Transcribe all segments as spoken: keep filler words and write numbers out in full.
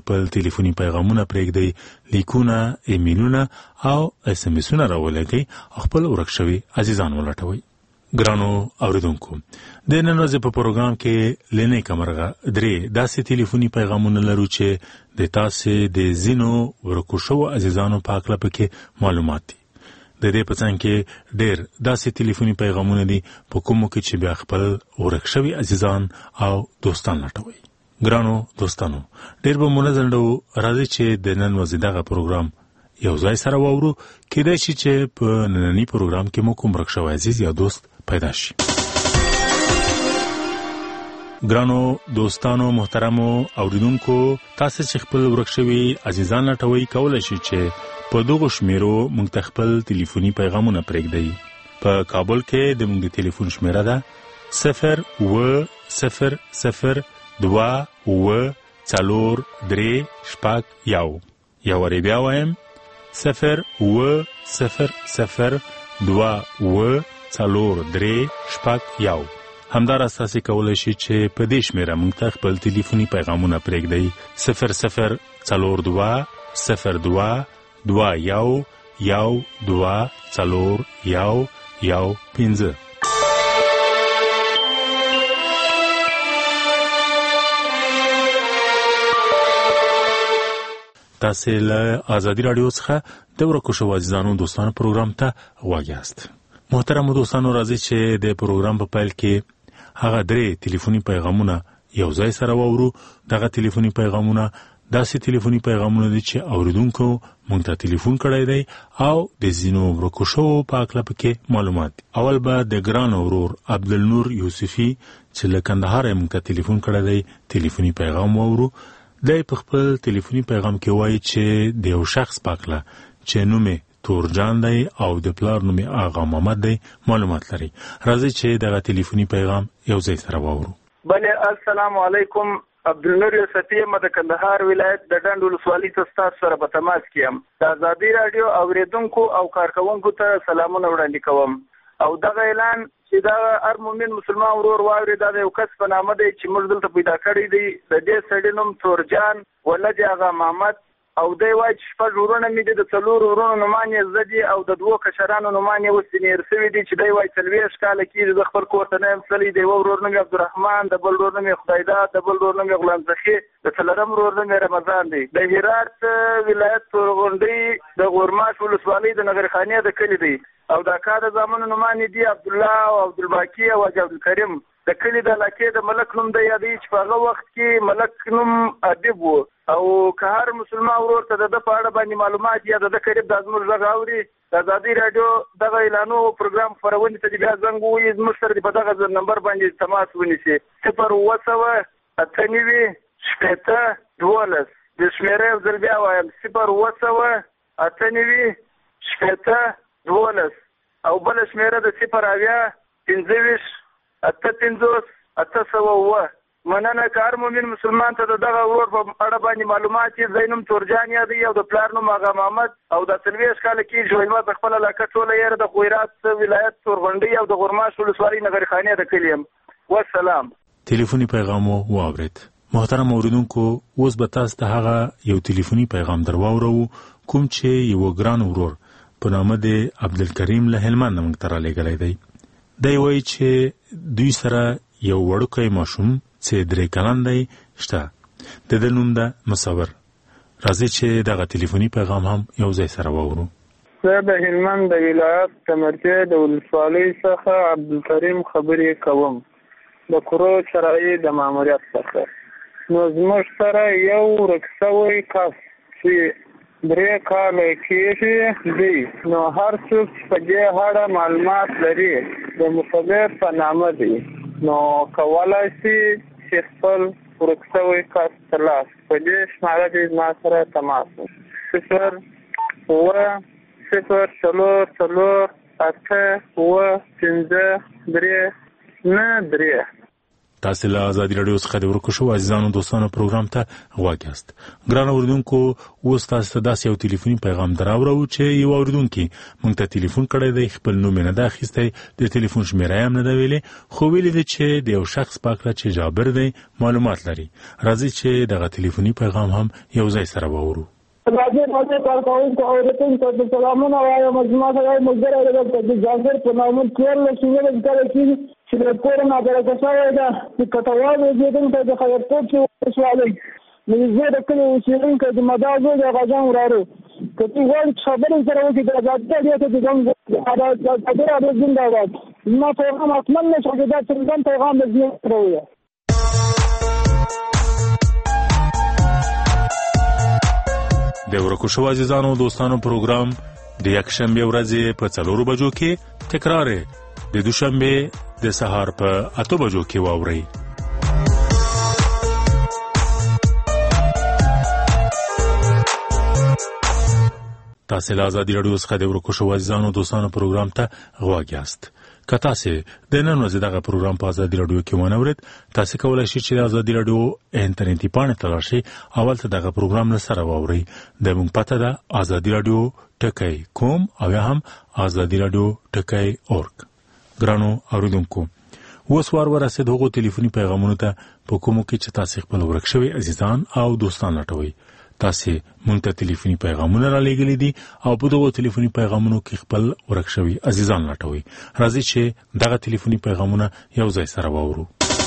خپل ټلیفوني پیغامونه پرېږدئ، لیکونه، ایمیلونه او اس ام اسونه راولګئ او خپل ورک شوي عزیزان ولټوئ. ګرانو اوریدونکو، د نن ورځې په پروګرام کې لنې کمرغه درې داسې ټلیفوني پیغامونه لرو چې د تاسې د ځینو ورکو شوو عزیزانو په هکله پکې معلومات دي. د دې په څنګ کې ډېر داسې ټلیفوني پیغامونه دي په کومو کې چې بیا خپل ورک شوي عزیزان او دوستان لټوي. ګرانو دوستانو، ډېر به مو نظر راځي چې د نن ورځې دغه پروګرام یو ځای سره واورو. کېدای شي چې په نننی پروګرام کې مو کوم ورک شوی عزیز یا دوست پیدا شي. ګرانو دوستانو، محترمو اوریدونکو، تاسو چې خپل ورک شوي عزیزان لټوي کولای شي چې په دغه شمیرو موږ ته خپل ټلیفوني پیغامونه پرېږدئ. په کابل کې د موږ د ټلیفون شمیره ده صفر اوه صفر صفر دوه اوه څلور درې شپږ یو. یو وارې بیا وایم، صفر اوه صفر صفر دوه اوه څلور درې شپږ یو. همداراز تاسې کولی شئ چې په دې شمیره موږ ته خپل ټلیفوني پیغامونه پرېږدئ. صفر صفر څلور دوه صفر دوه دوه یو یو دوه څلور یو یو پنځه. تاسې له ازادي راډیو څخه د ورکو شوو عزیزانو دوستانو پروګرام ته غوږ یاست. محترمو دوستانو، راځئ چې د پروګرام په پیل کې هغه درې ټلیفوني پیغامونه یو ځای سره واورو. دغه ټلیفوني پیغامونه داسې ټلیفوني پیغامونه دي چې اوریدونکو موږ ته ټلیفون کړی دی او د ځینو ورکو شوو په هکله پکې معلومات دي. اول به د ګران ورور عبدالنور یوسفي چې له کندهاره موږ ته ټلیفون کړی دی ټلیفوني پیغام واورو. دی په خپل ټلیفوني پیغام کې وایي چې د یو شخص په هکله چې نوم یې تورجان دی او د پلار نوم یې آغا محمد دی معلومات لري. راځئ چې دغه ټلیفوني پیغام یو ځای سره واورو. بله، السلام علیکم. عبدالنور یوسفي یم، د کندهار ولایت د ډنډ ولسوالۍ ته ستاسو سره په تماس کې یم. د ازادي راډیو اوریدونکو او کارکوونکو ته سلامونه وړاندې کوم. او دغه اعلان چې دا هر مؤمن مسلمان ورور واوري، دا د یو کس په نامه دی چې موږ دلته پیدا کړی دی. د دې سړي نوم تورجان ولد آغا محمد او دی وایي چې شپږ ورونه مې دي، د څلورو ورونو نومان یې زه دي او د دوو کشرانو نومان یې اوس ځینې هېر شوي دي چې دی وایي څلوېښت کاله کېږي زه خپل کور ته نه یم تللی. د یوه ورور نوم یې عبدالرحمن، د بل ورور نوم یې خدایداد، د بل ورور نوم یې غلام زخي، د څلورم ورور نوم یې رمضان دی. د هرات ولایت تورغونډۍ د غورماش ولسوالۍ د نغرخانې د کلي دی او د اکا د زامنو نومان یې دي عبدالله او عبدالباقي او حاجي عبدالکریم. د کلي د علاقې د ملک نوم دی یادوي چې په هغه وخت کې ملک نوم ادیب و. او که هر مسلمان ورور ته د ده په اړه باندې معلومات یا د ده قریب دا زموږ غږ اوري، د ازادي راډیو دغه اعلانو پروګرام خپرونې ته دې بیا زنګ ووهي، زموږ سره دې په دغه نمبر باندې تماس ونیسي. صفر اوه سوه اته نوي شپېته دولس. د شمېرې یو ځل بیا وایم، صفر اوه سوه اته نوي شپېته دولس. او بله شمېره د صفر اویا پنځه ویشت اته پنځوس اته سوه اووه. مننه. که هر مؤمن مسلمان ته د دغه ورور په اړه باندې معلومات یې، زه نوم تورجان یادوي او د پلار نوم آغا محمد او دا څلوېښت کاله کېږي چې ما په خپله علاقه ټوله یې د خیرات ولایت تورغونډۍ او د غورماش ولسوالۍ نغرخانې د کلي یم. والسلام. ټلیفوني پیغام مو واورېد. محترم اوریدونکو، اوس به تاسو ته هغه یو ټلیفوني پیغام در واورو کوم چې یو ګران ورور په نامه د عبدالکریم له هلمند موږ ته رالیږلی دی. دی وایي چې دوی سره یو وړوکی ماشوم چې درې کلن دی شته. د ده نوم ده مصور. راځئ چې دغه ټلیفوني پیغام هم یو ځای سره واورو. زه د هلمند د ولایت کمرچې د ولسوالۍ څخه عبدالکریم خبرې کوم، د کرو چرایي د ماموریت څخه. نو زموږ سره یو ورک شوی کس چې درې کاله کېږي دی. نو هر څوک چې په دې اړه معلومات لري د مصور په نامه دی، نو کولی شي چې خپل ورک شوی کس ترلاسه په دې شماره کې زما سره تماس وکړي. صفر اوه صفر څلور څلور اته اوه پنځه درې نه درې. تاسو له ازادي رادیو څخه د ورکو شو عزیزانو دوستانو پروګرام ته غواړئ یاست. ګران اوریدونکو اوس تاسو ته داسې یو ټلیفوني پیغام دراوړو چې یو اوریدونکو مونږ ته ټلیفون کړی دی، خپل نوم نه دا اخیستی، د ټلیفون شمیره هم نه دا ویلې، خو ویلي دی چې د یو شخص پاکله چې جابر دی معلومات لري. راځي چې دغه ټلیفوني پیغام هم یو ځای سره واورو. راځي راځي کارکوونکو اوریدونکو ته سلامونه وایم. زما سره ملګری دی د جابر په نامه کور له شمیره کړی کېږي چې د کور نه درکه شوی ده چې کټوال اوسېدونکی د خیرکوټ کې ولسوالۍ نو زه د کلي اوسېدونکی د مدار زوی د غازیان وراره که ته غواړې چې خبرې سره وکړې د ازادي راډیو ته د ازادي راډیو زنده‌باد. زما پیغام حتما نه شو چې دا څرګند پیغام د زما سره ووایه. د ورکو شو عزیزانو دوستانو پروګرام د یکشنبه ورځې په څلورو بجو کې تکرار د دوشنبه د سهار په اته بجو کې واوري. تاسو له ازادي رادیو څخه د ورکو شو عزیزانو دوستانو پروګرام ته غواړئ یاست. که تاسو د نن ورځې دغه پروګرام په ازادي رادیو کې ونورید، تاسو کولای شئ چې د ازادي رادیو انټرنیټي پاڼې ته لاړ شئ، اول ته دغه پروګرام له سره واورئ. د موږ پته ده ازادي رادیو ټکی کوم او یا هم ازادي رادیو ټکی اورګ. ګرانو اوریدونکو اوس وار ورسېد هغو ټلیفوني پیغامونو ته په کومو کې چې تاسو خپل ورک شوي عزیزان او دوستان لټوئ. تاسو مونږ ته ټلیفوني پیغامونه را لېږلي دي او په دغو ټلیفوني پیغامونو کې خپل ورک شوي عزیزان لټوئ. راځئ چې دغه ټلیفوني پیغامونه یو ځای سره واورو.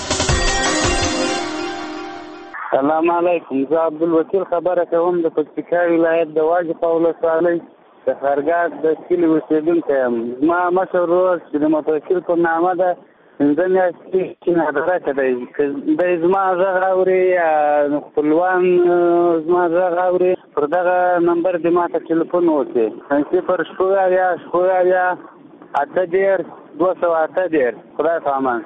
سلام علیکم، زه عبدالوکیل خبره کوم د پکتیکا ولایت د واجد ولسوالۍ د خرګاد د کلي اوسېدونکی یم. زما مشر ورور چې د متوکل په نامه ده پنځه میاشتې چې نادرکه دی، که دی زما غږ اوري یا خپلوان زما غږ اوري پر دغه نمبر دې ما ته ټلیفون وکړي صفر شپږ اویا شپږ اویا اته دېرش دوه سوه اته دېرش. خدای په امان.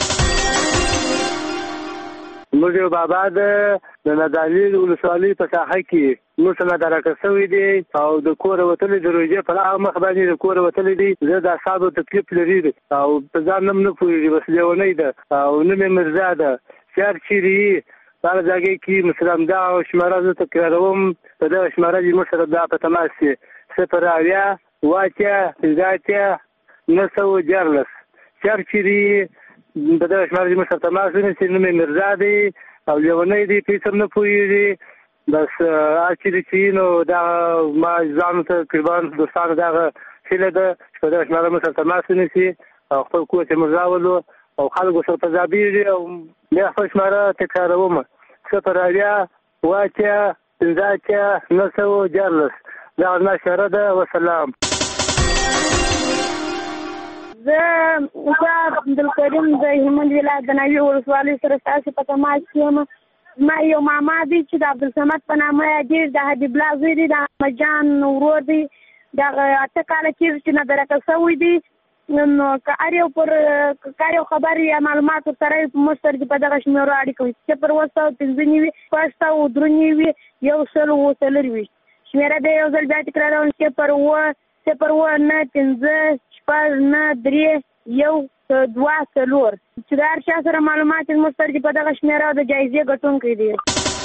موږ یو بابا د نادعلي ولسوالۍ په ساحه کې موږ ته نادرکه شوی دی او د کوره وتلی د روژې په هغه مخ باندې د کوره وتلی دی. زه د اعصابو تکلیف لري او په ځان هم نه پوهېږي، بس لیونی ده او نوم یې مرزا ده. شهر چیرې یې هغه ځای کې مثلا دغه شماره زه تکراروم، په دغه شماره دې موږ سره دا په تماس شي صفر اویا اووه اتیا پنځه اتیا نهه سوه دیارلس. شهر چیرې په دغه شماره دې موږ سره تماس ونیسي. نوم یې مرزا دی او لیونی دی، په هېڅ هم نه پوهېږي. بس هر چیرې چې نو دغه ما ځانو ته قربان دوستانو دغه هیله ده چې په دغه شماره موږ سره تماس ونیسي او خپل کور ته موږ راولو او خلکو سره په ځابېږي. او بیا خپل شماره تکراروم صفر اویا اووه اتیا پنځه اتیا نهه سوه دیارلس. دغه زما اشاره ده. وسلام. زه استاد عبدالکریم د هلمند ولایت د ناوې ولسوالۍ سره ستاسې په تماس کې یم. زما یو ماما دی چې د عبدالصمد په نامه یادېږي، د حبیب الله زوی دی، د احمد جان ورور دی. دغه اته کاله کېږي چې نادرکه شوی دی. نو که هر یو پر که هر یو خبر یا معلومات ورسره وي موږ سره دې په دغه شمېرو اړیکه وي صفر اووه سوه پنځه نوي شپږ سوه درې نوي یو سل اووه څلرویشت. شمېره بیا یو ځل بیا تکراروم صفر اووه صفر اووه نهه پنځه شپږ نهه درې یو دوه څلور چې د هر چا سره معلومات زموږ سره دې په دغه شمېره د جایزې ګټونکی دی.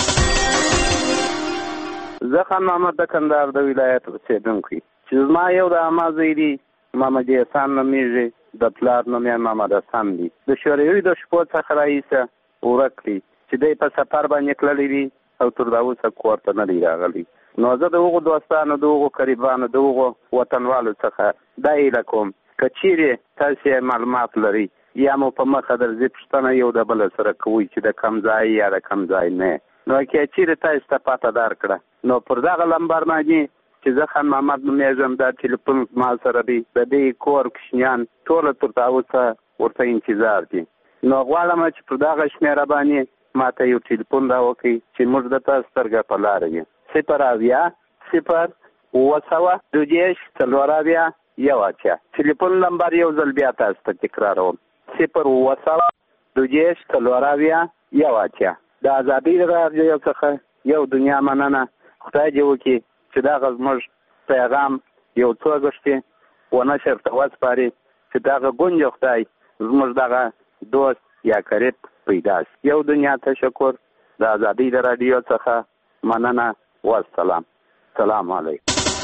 زه خان محمد د کندهار د ولایت اوسېدونکی چې زما یو د عمه زوی دی محمد احسان نومیږي، د پلار نوم یې محمد حسن دی. د شوروي د شپو څخه راهیسه ورک دی چې دی په سفر باندې تللی دی او تر دا اوسه کور ته نه دی راغلی. نو زه د هغو دوستانو د هغو قریبانو د هغو وطنوالو څخه دا هیله کوم که چیرې تاسې معلومات لري یا مو په مخه درځي پوښتنه یو د بله سره کوئ چې د کم ځای یا د کم ځای نه. نو که چیرې تاسو ته پته درکړه نو پر دغه لمبر باندې چې زه خان محمد نومیږم دا ټلیفون ما سره دی، د دې کور کوچنیان ټوله تر دا اوسه ورته انتظار دي. نو غواړم چې پر دغه شمېره باندې ما ته یو ټلیفون راوکړي چې موږ درته سترګه په لاره یو. صفر اویا صفر اووه سوه دوه دېرش څلور اویا یو اتیا. ټلیفون نمبر یو ځل بیا تاسو ته تکراروم صفر اووه سوه دوه دېرش څلور اویا یو اتیا. د ازادي راډیو څخه یو دنیا مننه. خدای دې وکړي چې دغه زموږ پیغام یو څو غشتې ونشر ته وسپاري چې دغه ګونج خدای زموږ دغه دوست یا قریب پیدا شي. یو دنیا تشکر د ازادۍ د راډیو څخه مننه والسلام. سلام علیکم.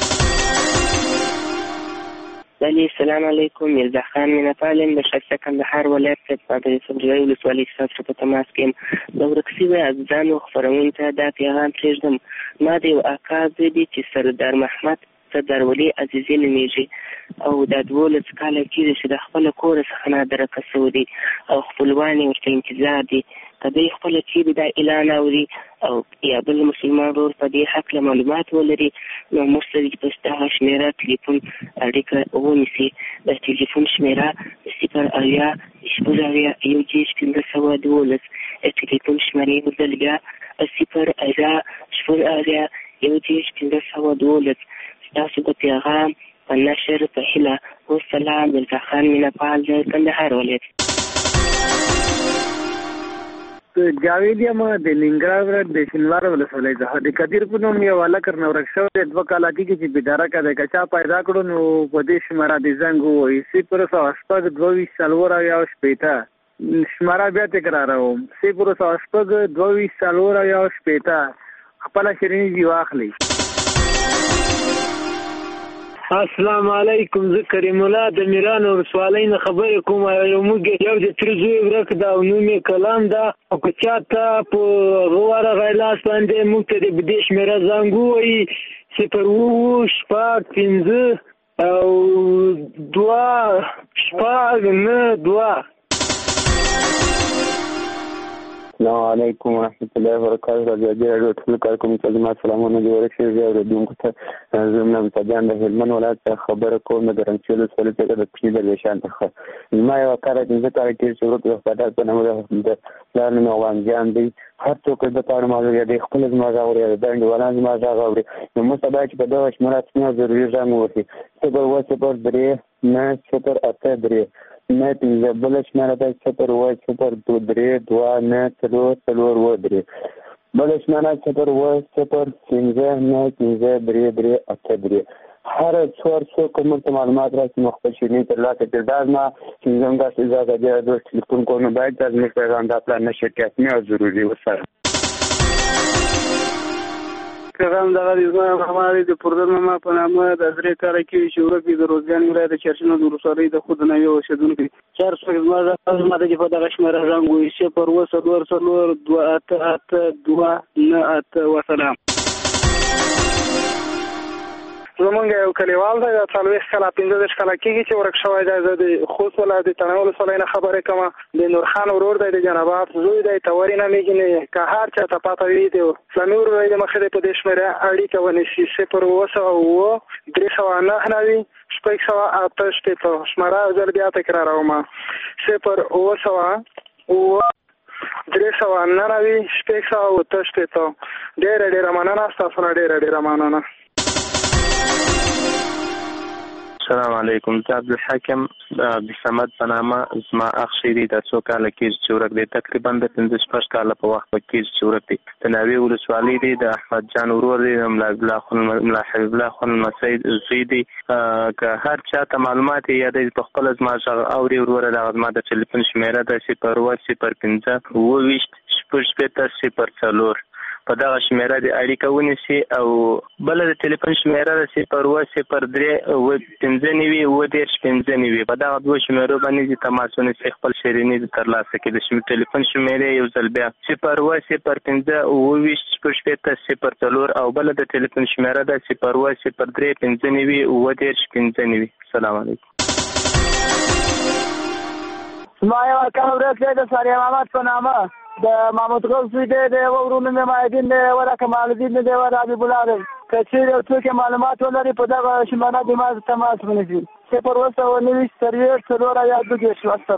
بله سلام علیکم. میرزا خان مینه‌پال یم د ښایسته کندهار ولایت څخه د صبریو ولسوالۍ ستاسو په تماس کې یم. د ورک شوي عزیزانو خپرونې ته دا پیغام پرېږدم. ما د یو اکا زوی دی چې سردار محمد سردارولي عزیزي نومیږي او دا دولس کاله کېږي چې د خپله کوره څخه نادرکه شوی دی او خپلوان یې ورته انتظار دي که دی خپله چیرې دا اعلان اوري او یا بل مسلمان ورور په دې هکله معلومات ولري نو موږ سره دې په دغه شمېره تلیفون اړیکه ونیسي. د تلیفون شمېره صفر اویا شپږ اویا یو دېرش پنځه سوه دولس. تلیفون شمېرې یو ځل بیا صفر اویا شپږ اویا یو دېرش پنځه سوه دولس. ستاسو د پیغام په نشر په هیله. والسلام. میرزا خان مینه‌پال د کندهار ولایت. جاوید یم د ننګرهار د شینوار ولسوالۍ څخه. د قدیر په نوم یو هلک راورک شوی دی. دوه کاله کېږي چې بیداره که دی که چا پیدا کړو نو په دې شمېره دې زنګ ووایي صفر سوه شپږ دوه ویشت څلور اویا شپېته. شمېره بیا تکراروم صفر سوه شپږ دوه ویشت څلور اویا شپېته. خپله شیریني دې واخلئ. السلام علیکم. زه کریم الله د میران ولسوالۍ نه خبرې کوم. یو موږ یو د تر زوی ورک ده او نوم یې کلام ده او که چا ته په هغه ورغی لاس باندې موږ ته د دې شمېره زنګ ووایي صفر اووه شپږ پنځه او دوه شپږ نه دوه. السلام علیکم ورحمۃ اللہ وبرکاتہ. ازادي راډیو ټول کارکوونکو ته سلامونه دي ورکړي. زه اورېدونکو ته زما متجان د هلمند ولایت څخه خبره کوم. د ګرمسیر ولسوالۍ څخه د کوچني درویشان څخه. زما یو کار پنځه کاله کېږي چې ورک د وفادار په نامه د پلار نوم افغانجان دی. هر څوک د پاره معلوم دی خپل زما غږ اوري د بند ولان زما غږ اوري نو موږ باید چې په دغه شمېره څنګه ضروري ځان ووري صفر اووه صفر درې نه صفر اته درې نه پنځه. بله شمېره ده صفر اووه صفر درې دوه نه څلور څلور اووه درې. بله شمېره صفر اووه صفر پنځه نه پنځه درې درې اته درې. هر څوار څوک موږ ته معلومات راسي نو خپل شیریني ترلاسه کړي. دا زما پنځم درس اجازه دی د ټلیفون کوو باید دا زموږ پیغام دا پلان نشر کړي او ضروري وسره پیغام دغه د زما ماما دی د پردن ماما په نامه د درې کاله کېږي چې ورک دی د روزګان ولایت د چرچنو د ولسوالۍ د خودنوي اوسېدونکی. چار څوک زما زما ته چې په دغه شمېره زنګ ووایي صفر اووه څلور څلور دوه اته اته دوه نه اته. وسلام. زمونږ یو کلیوال دی د څلوېښت کاله پنځه دېرش کاله کېږي چې ورک شوی دی. زه د خوست ولایت د تڼۍ ولسوالۍ نه خبرې کوم. د نورخان ورور دی د جنابات زوی دی توري نومیږي. که هر چا ته پاته وي د اسلامي ورور دی د مخې دی په دې شمېره اړیکه ونیسي صفر اووه سوه اووه درې سوه نهه نوي شپږ سوه اته شپېته. شمېره یو ځل بیا تکراروم صفر اووه سوه اووه درې سوه نهه نوي شپږ سوه اته شپېته. ډېره ډېره مننه. ستاسو نه ډېره ډېره مننه. السلام علیکم. زه عبدالحاکم عبدالصمد په نامه زما اخ شیری د څو کاله کېږي چې ورک دی. تقریبا د پنځه شپږ کاله په وخت کېږي چې ورک دی. د ناوې ولسوالۍ دی. د احمد جان ورور دی. د ملا حبیب الله خان لمسی زوی دی. که هر چا ته معلومات یا د په خپله زما غږ اوري وروره دغه زما د ټلیفون شمېره ده صفر اووه صفر پنځه اووه ویشت شپږ شپېته صفر څلور. په دغه شمېره د اړیکه ونیسي او بله د ټلیفون شمېره ده صفر اووه صفر درې اووه پنځه نوي اووه دېرش پنځه نوي. په دغه دوه شمېرو باندې دې تماس ونیسي خپل شیریني دې ترلاسه کړي. د ټلیفون شمېرې یو ځل بیا صفر اووه صفر پنځه اووه ویشت شپږ شپېته صفر څلور او بله د ټلیفون شمېره ده صفر اووه صفر درې پنځه نوي اووه دېرش پنځه نوي. السلام علیکم. زما یو اکا ورک دی د ساریا محمد په نامه د محمود غوث زوی دی. د یوه ورور نوم یې مایدین دی. یوه د کمالدین دی. یوه د حبیب الله دی. که چېرې یو څوک یې معلومات ولري په دغه شمېره دې ما تماس ونیسي صفر اووه سوه نوي څلوېښت څلور اویا دوه دېرش.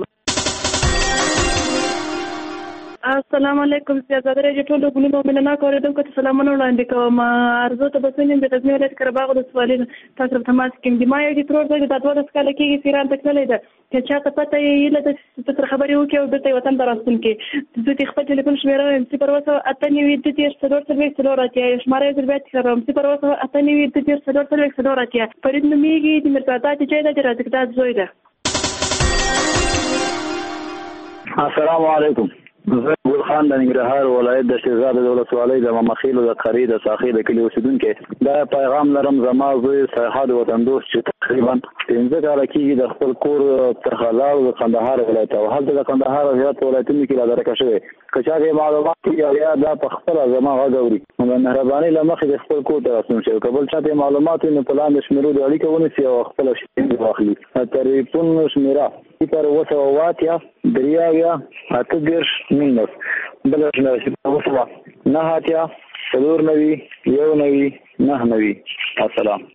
السلام علیکم. ازادي راډیو ټول ګلونو مینناک اورېدونکو ته سلامونه وړاندې کوم. عرضو ته بسنیم د غزني ولایت قرهباغ د سوالین تاسو ته تماس کوم. د ما یو د ترور د داتوالس کاله کېږي چې ایران ته تللی ده. که چا ته پته یې له د تر خبرې وکړي او دلته وطن ته راستون کې زه د خپل ټلیفون شمېره وایم صفر اووه سوه اته نوي دوه دېرش څلور څلوېښت څلور اتیا. شماره یې ځل بیا تکراروم صفر اووه سوه اته نوي دوه دېرش څلور څلوېښت څلور اتیا. فرید نومیږي. د میرزادا چچی ده. د رازقداد زوی ده. السلام علیکم. زه ګل خان د ننګرهار ولایت د شیرزاد د ولسوالۍ د مخیلو د قری د ساخي د کلی اوسیدونکو دا پیغام لرم زما زوی سرحد وطن دوست چې تقریبا پنځه کاله کېږي د خپل کور تر خلاو د کندهار ولایت او هلته د کندهار ولایت ولایتونو کې را درکه شوی که چا معلومات یا دا په خپل زما غوړي نو مهرباني لمخې د خپل کور ته رسون شي کبل چاته معلومات نه پلان د شمیرو د اړیکه ونیسي او خپل شي واخلي ټلیفون شمیره پر وسه واتیا دریاویا اته ګرش مینس بلش نه شي وسه نه هاتیا څلور نوي یو نوي نه نوي السلام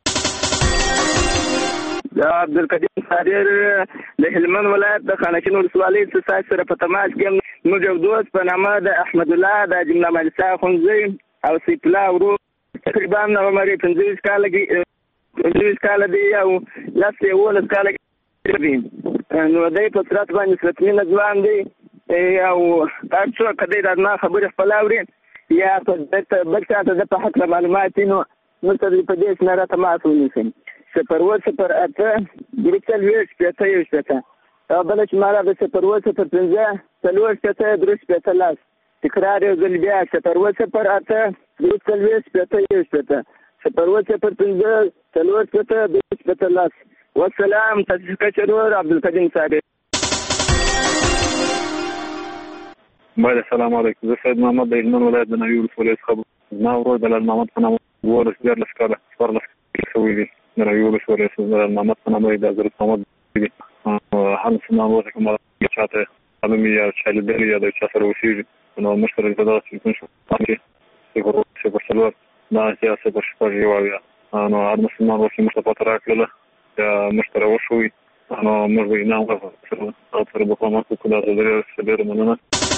دا عبدالقدیم صادر د هلمند ولایت د خانکین ولسوالۍ څخه سره په تماس کې موږ یو دوست په نامه د احمد الله د جمله مالسا خونځي او سیف الله ورو تقریبا نو مری پنځه کال کې پنځه کال دی او لاس یې ول کال کې نو دای په ترات باندې ستمنه ځوان دی او تاسو کدی دا نه خبره خپلاوري یا په بچا ته د حق معلومات نو مستدل په دې سره تماس ونیسم سپر و سپر اته درکل ویش پته یو شته بل چې مارا د سپر و سپر پنځه څلور شته درش پته لاس تکرار یو ځل بیا سپر و سپر اته درکل ویش پته یو شته سپر و سپر پنځه څلور شته درش پته لاس والسلام تشکر چرور عبدالقدیم صاحب. باید السلام علیکم. زه سید محمد د هلمند ولایت د نوي ولسوالۍ څخه ما ورور دلال محمد په نامه ورس ډېر لسکاله څوارلس شوي دي د نوي ولسوالۍ څخه دلال محمد په نامه د حضرت محمد دي هم سلام ورته کوم چاته علمي یا چالیدل یا د چا سره اوسېږي نو موږ سره دغه ټلیفون شو باندې صفر صفر څلور نهه صفر شپږ یو اویا نو هر مسلمان ورته موږ ته پته راکړله مشتره وشوي نو موږ به انعام ورکړو او سره به کومه کومه د ډېر مننه.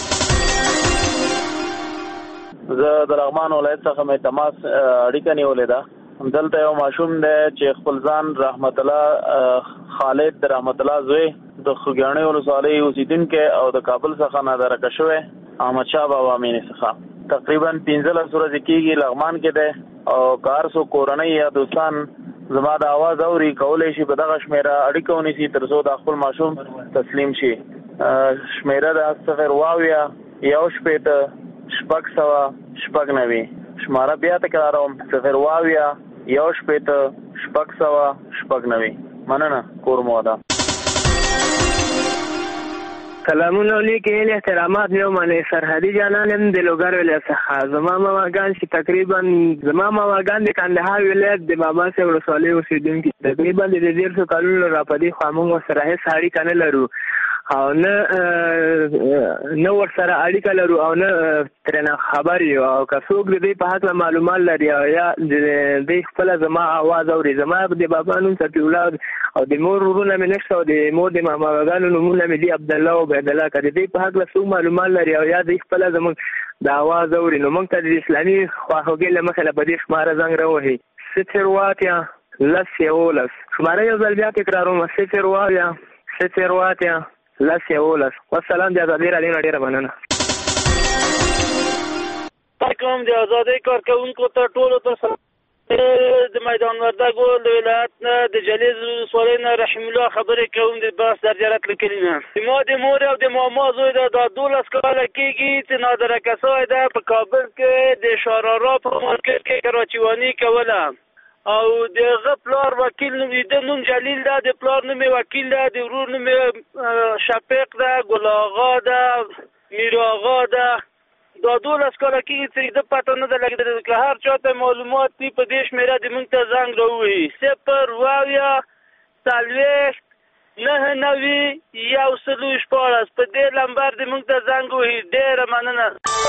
زه د لغمان ولایت څخه مې تماس اړیکه نیولې ده دلته یو ماشوم دی چې خپل ځان رحمت الله خالد د رحمت الله زوی د خوږیاڼي ولسوالۍ اوسیدونکی او د کابل څخه نادرکه شوی احمد شاه بابا مینې څخه تقریبا پنځلس ورځې کېږي لغمان کې دی او کار سو کورنۍ یا دوستان زما د اواز اوري کولای شي په دغه شمیره اړیکه ونیسي تر څو د خپل ماشوم تسلیم شي. شمیره د صفر واویا یو شپېته شپږ سوه شپږ نوي شماره بیا تکراروم صفر واویا یو شپېته شپږ سوه شپږ نوي مننه کور مو ده. سلامونه علیکم احترامات یو منی سرحدي جانانم د لوګر ولایت څخه زما مامان چې تقریبا زما مامان د کندهار ولایت د بابا سره ولسوالۍ اوسیدونکي تقریبا د ډېر څو کلونو راپدې خو موږ سره هیڅ اړیکه نه لرو او نه نه ورسره اړیکه لرو او نه ترنه خبر یو او که څوک د دې په حق معلومات لري یا د دې خپل زما اواز اوري زما د بابا نوم صفي الله او د مور ورونه مې نشته او د مور د ماماګانو نومونه مې دي عبدالله او عبدالله که د دې په حق څوک معلومات لري او یا د خپل زموږ د اواز اوري نو موږ ته د اسلامي خواخوږۍ له مخې له په دې شماره زنګ راوهي صفر واتیا لس یولس شماره یو ځل بیا تکراروم صفر واتیا صفر واتیا لس یولس والسلام د ازادۍ راډیو نه ډېره مننه. کوم د ازادۍ کارکوونکو ته ټولو ته د میدان وردګو د ولایت نه د جلیز ولسوالۍ نه رحیم الله خبرې کوم د بحث در جرات لیکلي نه ما د مور او د ماما زوی ده دا دولس کاله کېږي چې نادرکه سوی ده په کابل کې د شارارا په مارکېټ کې کراچیواني کوله او د هغه پلار وکیل نوم د نوم جلیل ده د پلار نوم وکیل ده د ورور نوم شفیق ده ګل آغا ده میر آغا ده دا دولس کاله کېږي چې د پته نه ده لګېدلې که هر چا ته معلومات دي په دې شمېره د موږ ته زنګ راووهي صفر واویا څلوېښت نهه نوي یو سلو شپاړس په دې لمبر د موږ ته زنګ ووهي ډېره مننه.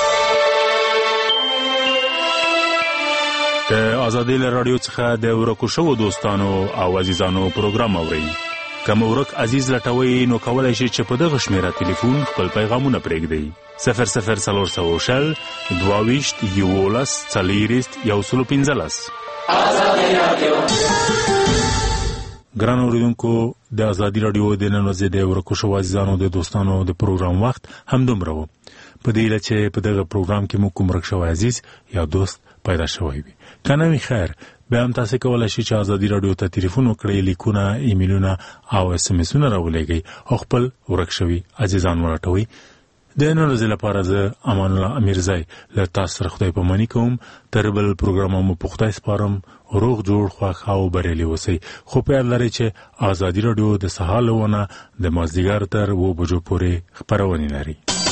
د ازادۍ له راډیو څخه د ورکو شوو دوستانو او عزیزانو پروګرام اورئ. که مو ورک عزیز لټوئ نو کولی شئ چې په دغه شمېره تلیفون خپل پیغامونه پرېږدئ صفر صفر څلور سوه شل دوه ویشت یولس څلېرویشت یو سلو پنځلس. ګران اورېدونکو د ازادي راډیو د نن ورځې د ورکو شوو عزیزانو د دوستانو د پروګرام وخت همدومره و. په دې هیله چې په دغه پروګرام کې مو کوم ورک شوی عزیز یا دوست پیدا شوی وي. که نه وي خیر بیا هم تاسې کولی شئ چې ازادي راډیو ته تلیفون وکړئ لیکونه ایمیلونه او اس ام اسونه راولېږئ او خپل ورک شوي عزیزان ولټوئ. د نن ورځې لپاره زه امان الله امیرزی له تاسو سره خدای پاماني کوم. تر بل پروګرام مو په خدای سپارم. روغ جوړ خواږه او بریالي اوسئ. خو په یاد لرئ چې ازادي راډیو د سهار له ونه د مازدیګر تر اوه بجو پورې خپرونې لري.